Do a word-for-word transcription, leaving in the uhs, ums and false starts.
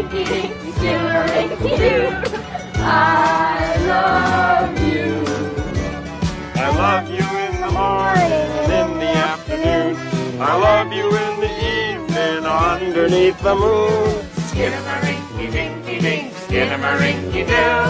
skidamarinky dink, skidamarinky doo. I love you. I love you in the morning and in the afternoon. I love you in the evening underneath the moon. Skidamarinky dinky dink, skidamarinky doo.